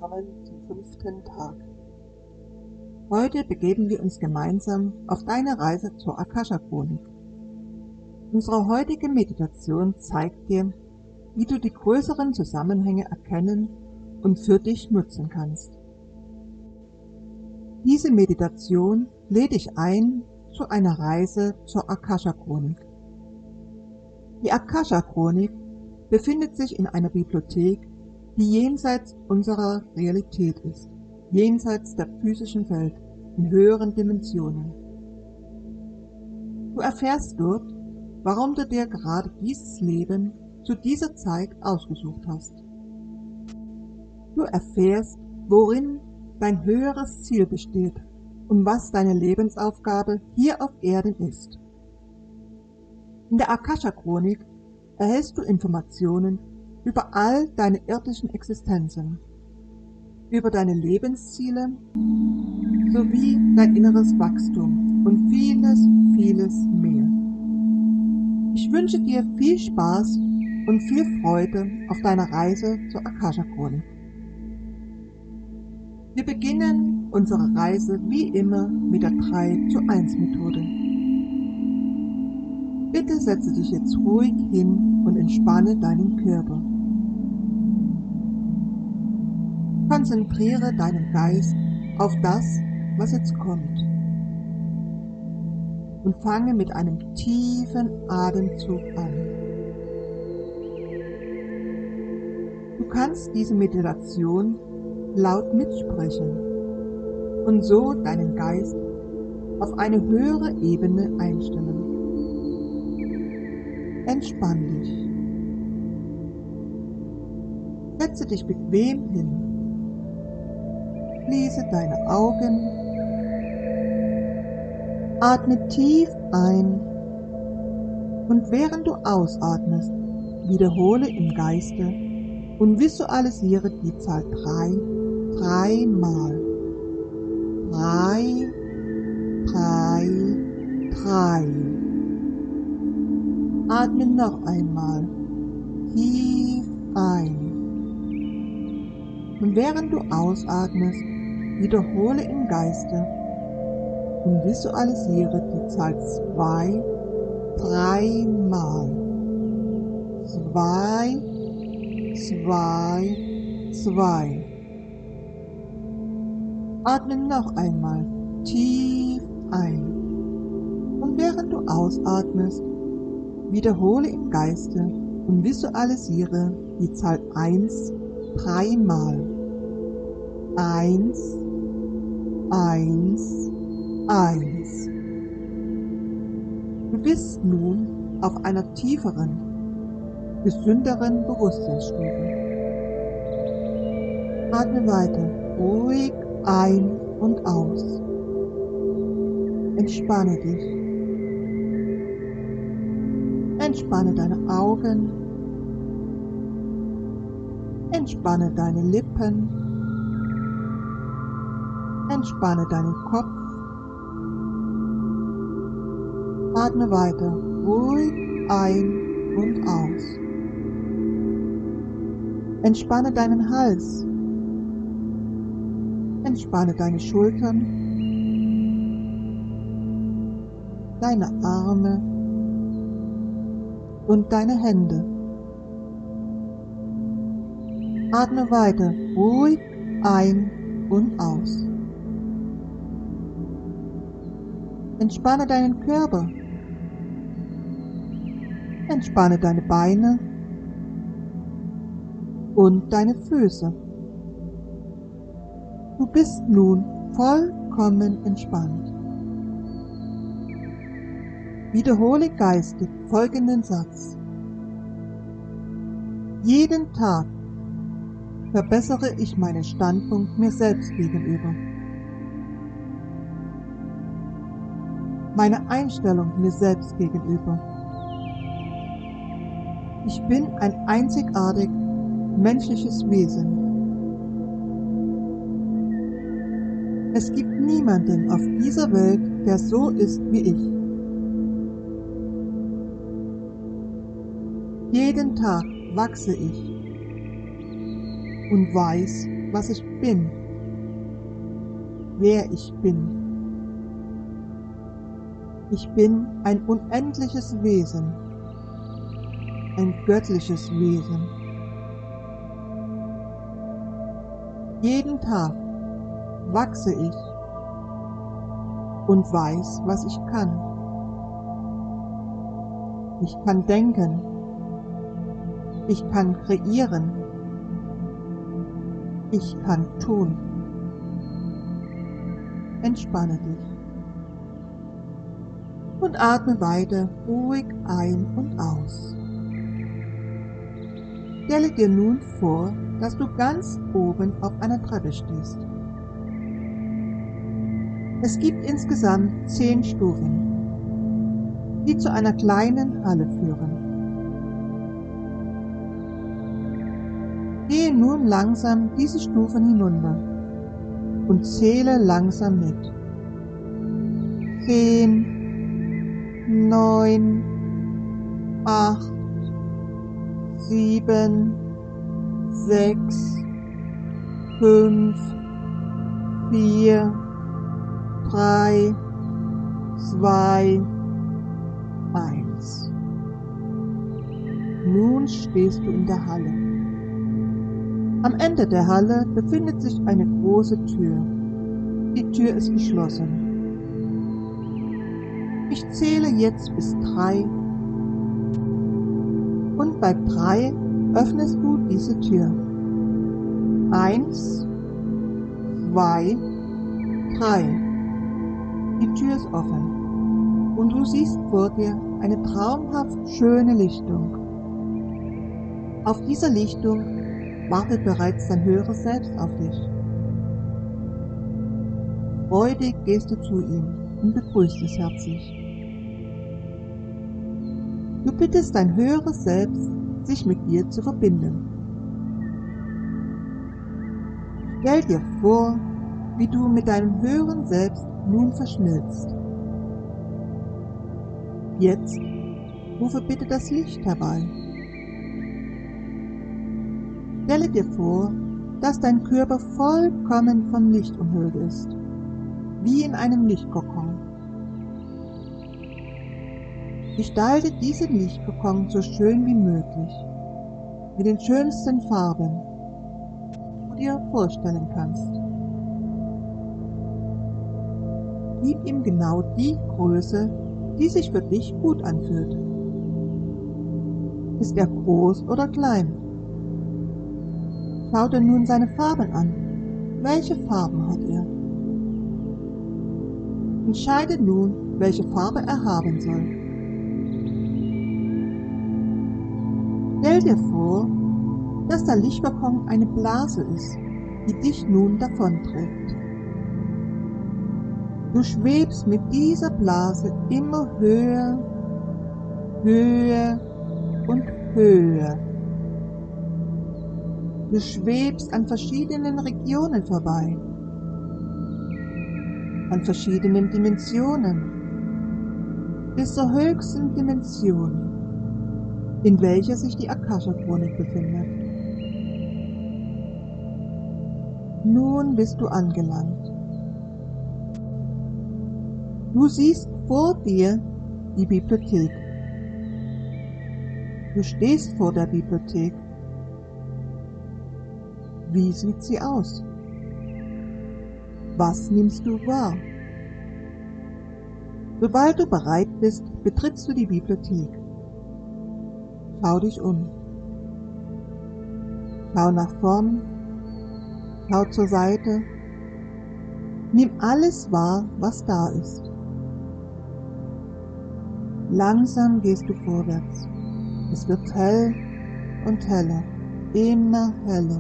willkommen zum 5. Tag. Heute begeben wir uns gemeinsam auf deine Reise zur Akasha-Chronik. Unsere heutige Meditation zeigt dir, wie du die größeren Zusammenhänge erkennen und für dich nutzen kannst. Diese Meditation lädt dich ein zu einer Reise zur Akasha-Chronik. Die Akasha-Chronik befindet sich in einer Bibliothek, die jenseits unserer Realität ist, jenseits der physischen Welt, in höheren Dimensionen. Du erfährst dort, warum du dir gerade dieses Leben zu dieser Zeit ausgesucht hast. Du erfährst, worin dein höheres Ziel besteht und was deine Lebensaufgabe hier auf Erden ist. In der Akasha-Chronik erhältst du Informationen über all deine irdischen Existenzen, über deine Lebensziele sowie dein inneres Wachstum und vieles, vieles mehr. Ich wünsche dir viel Spaß und viel Freude auf deiner Reise zur Akasha-Chronik. Wir beginnen unsere Reise wie immer mit der 3-zu-1-Methode. Bitte setze dich jetzt ruhig hin und entspanne deinen Körper. Konzentriere deinen Geist auf das, was jetzt kommt. Und fange mit einem tiefen Atemzug an. Du kannst diese Meditation laut mitsprechen und so deinen Geist auf eine höhere Ebene einstellen. Entspann dich. Setze dich bequem hin. Schließe deine Augen. Atme tief ein und während du ausatmest, wiederhole im Geiste und visualisiere die Zahl 3 dreimal. 3, 3, 3. Atme noch einmal tief ein. Und während du ausatmest, wiederhole im Geiste und visualisiere die Zahl 2 dreimal. 2, 2, 2. Atme noch einmal tief ein. Und während du ausatmest, wiederhole im Geiste und visualisiere die Zahl 1 dreimal. 1, 1, 1. Du bist nun auf einer tieferen, gesünderen Bewusstseinsstufe. Atme weiter ruhig ein und aus. Entspanne dich. Entspanne deine Augen. Entspanne deine Lippen. Entspanne deinen Kopf. Atme weiter ruhig ein und aus. Entspanne deinen Hals. Entspanne deine Schultern, deine Arme und deine Hände. Atme weiter ruhig ein und aus. Entspanne deinen Körper. Entspanne deine Beine und deine Füße. Du bist nun vollkommen entspannt. Wiederhole geistig folgenden Satz. Jeden Tag verbessere ich meinen Standpunkt mir selbst gegenüber. Meine Einstellung mir selbst gegenüber. Ich bin ein einzigartig menschliches Wesen. Es gibt niemanden auf dieser Welt, der so ist wie ich. Jeden Tag wachse ich und weiß, was ich bin, wer ich bin. Ich bin ein unendliches Wesen, ein göttliches Wesen. Jeden Tag wachse ich und weiß, was ich kann. Ich kann denken, ich kann kreieren, ich kann tun. Entspanne dich und atme weiter ruhig ein und aus. Stelle dir nun vor, dass du ganz oben auf einer Treppe stehst. Es gibt insgesamt 10 Stufen, die zu einer kleinen Halle führen. Gehe nun langsam diese Stufen hinunter und zähle langsam mit. 10, 9, 8, 7, 6, 5, 4, 3, 2, 1. Nun stehst du in der Halle. Am Ende der Halle befindet sich eine große Tür. Die Tür ist geschlossen. Ich zähle jetzt bis 3 und bei 3 öffnest du diese Tür. 1, 2, 3. Die Tür ist offen und du siehst vor dir eine traumhaft schöne Lichtung. Auf dieser Lichtung wartet bereits dein höheres Selbst auf dich. Freudig gehst du zu ihm und begrüßt es herzlich. Du bittest dein höheres Selbst, sich mit dir zu verbinden. Stell dir vor, wie du mit deinem höheren Selbst nun verschmilzt. Jetzt rufe bitte das Licht herbei. Stelle dir vor, dass dein Körper vollkommen vom Licht umhüllt ist, wie in einem Lichtkokon. Gestalte diesen Lichtkokon so schön wie möglich, mit den schönsten Farben, die du dir vorstellen kannst. Gib ihm genau die Größe, die sich für dich gut anfühlt. Ist er groß oder klein? Schau dir nun seine Farben an. Welche Farben hat er? Entscheide nun, welche Farbe er haben soll. Stell dir vor, dass der Lichtkokon eine Blase ist, die dich nun davonträgt. Du schwebst mit dieser Blase immer höher, höher und höher. Du schwebst an verschiedenen Regionen vorbei, an verschiedenen Dimensionen, bis zur höchsten Dimension, in welcher sich die Akasha-Chronik befindet. Nun bist du angelangt. Du siehst vor dir die Bibliothek. Du stehst vor der Bibliothek. Wie sieht sie aus? Was nimmst du wahr? Sobald du bereit bist, betrittst du die Bibliothek. Schau dich um. Schau nach vorn. Schau zur Seite. Nimm alles wahr, was da ist. Langsam gehst du vorwärts. Es wird hell und heller, immer heller.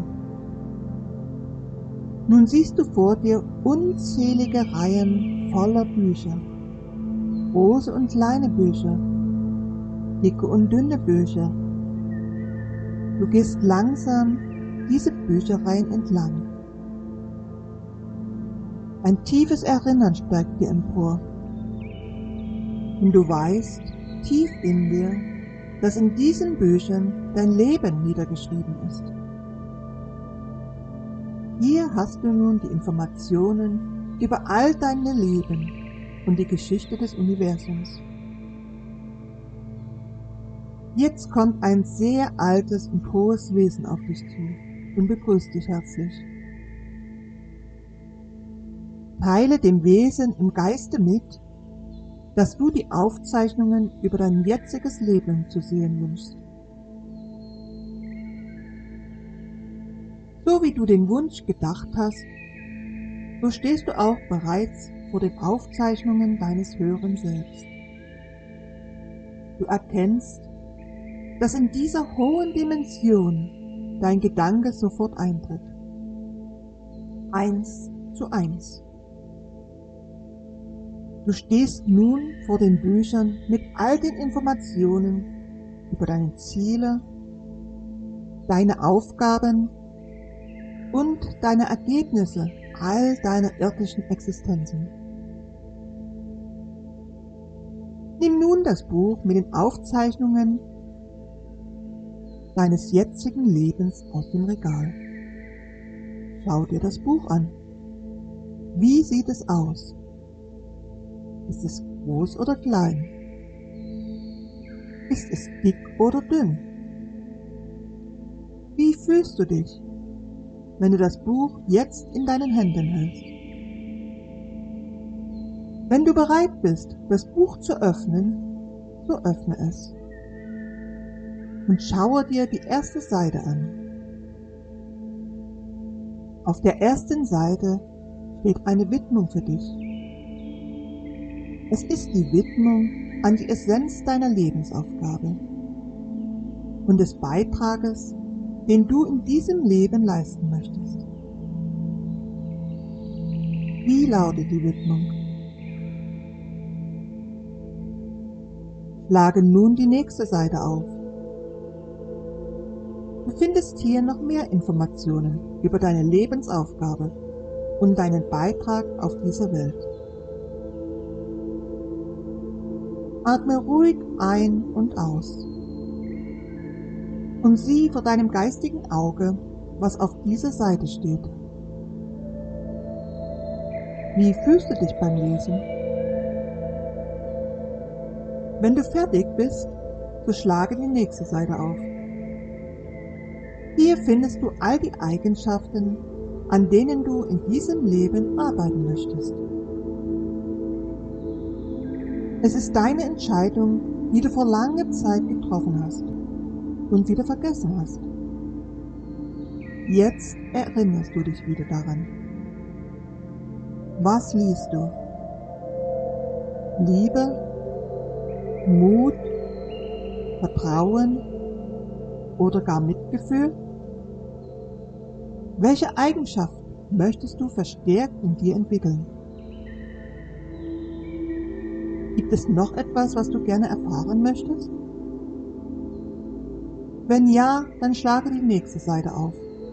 Nun siehst du vor dir unzählige Reihen voller Bücher. Große und kleine Bücher, dicke und dünne Bücher. Du gehst langsam diese Bücherreihen entlang. Ein tiefes Erinnern steigt dir empor. Und du weißt, tief in dir, dass in diesen Büchern dein Leben niedergeschrieben ist. Hier hast du nun die Informationen über all deine Leben und die Geschichte des Universums. Jetzt kommt ein sehr altes und hohes Wesen auf dich zu und begrüßt dich herzlich. Teile dem Wesen im Geiste mit, dass du die Aufzeichnungen über dein jetziges Leben zu sehen wünschst. So wie du den Wunsch gedacht hast, so stehst du auch bereits vor den Aufzeichnungen deines höheren Selbst. Du erkennst, dass in dieser hohen Dimension dein Gedanke sofort eintritt. 1:1. Du stehst nun vor den Büchern mit all den Informationen über deine Ziele, deine Aufgaben und deine Ergebnisse all deiner irdischen Existenzen. Nimm nun das Buch mit den Aufzeichnungen deines jetzigen Lebens aus dem Regal. Schau dir das Buch an. Wie sieht es aus? Ist es groß oder klein? Ist es dick oder dünn? Wie fühlst du dich, wenn du das Buch jetzt in deinen Händen hältst? Wenn du bereit bist, das Buch zu öffnen, so öffne es und schaue dir die erste Seite an. Auf der ersten Seite steht eine Widmung für dich. Es ist die Widmung an die Essenz deiner Lebensaufgabe und des Beitrages, den du in diesem Leben leisten möchtest. Wie lautet die Widmung? Schlage nun die nächste Seite auf. Du findest hier noch mehr Informationen über deine Lebensaufgabe und deinen Beitrag auf dieser Welt. Atme ruhig ein und aus und sieh vor deinem geistigen Auge, was auf dieser Seite steht. Wie fühlst du dich beim Lesen? Wenn du fertig bist, so schlage die nächste Seite auf. Hier findest du all die Eigenschaften, an denen du in diesem Leben arbeiten möchtest. Es ist deine Entscheidung, die du vor langer Zeit getroffen hast und wieder vergessen hast. Jetzt erinnerst du dich wieder daran. Was liest du? Liebe, Mut, Vertrauen oder gar Mitgefühl? Welche Eigenschaft möchtest du verstärkt in dir entwickeln? Gibt es noch etwas, was du gerne erfahren möchtest? Wenn ja, dann schlage die nächste Seite auf.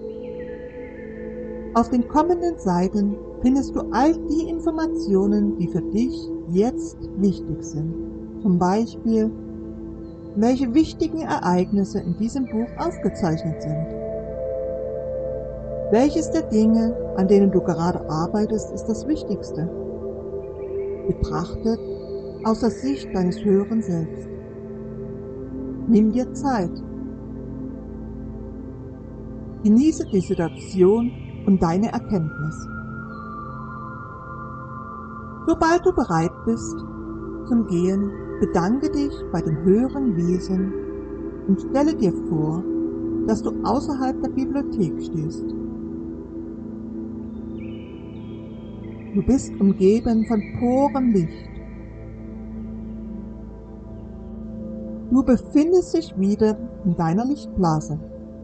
Auf den kommenden Seiten findest du all die Informationen, die für dich jetzt wichtig sind. Zum Beispiel, welche wichtigen Ereignisse in diesem Buch aufgezeichnet sind. Welches der Dinge, an denen du gerade arbeitest, ist das Wichtigste? Betrachtet aus der Sicht deines höheren Selbst. Nimm dir Zeit. Genieße die Situation und deine Erkenntnis. Sobald du bereit bist zum Gehen, bedanke dich bei dem höheren Wesen und stelle dir vor, dass du außerhalb der Bibliothek stehst. Du bist umgeben von purem Licht. Du befindest dich wieder in deiner Lichtblase.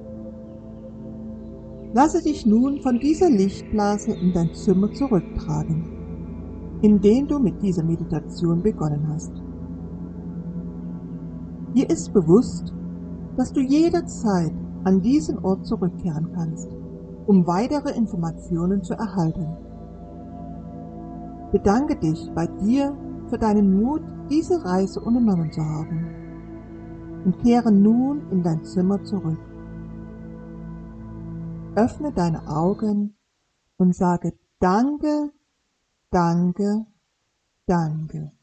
Lasse dich nun von dieser Lichtblase in dein Zimmer zurücktragen, in dem du mit dieser Meditation begonnen hast. Dir ist bewusst, dass du jederzeit an diesen Ort zurückkehren kannst, um weitere Informationen zu erhalten. Bedanke dich bei dir für deinen Mut, diese Reise unternommen zu haben und kehre nun in dein Zimmer zurück. Öffne deine Augen und sage Danke, danke, danke.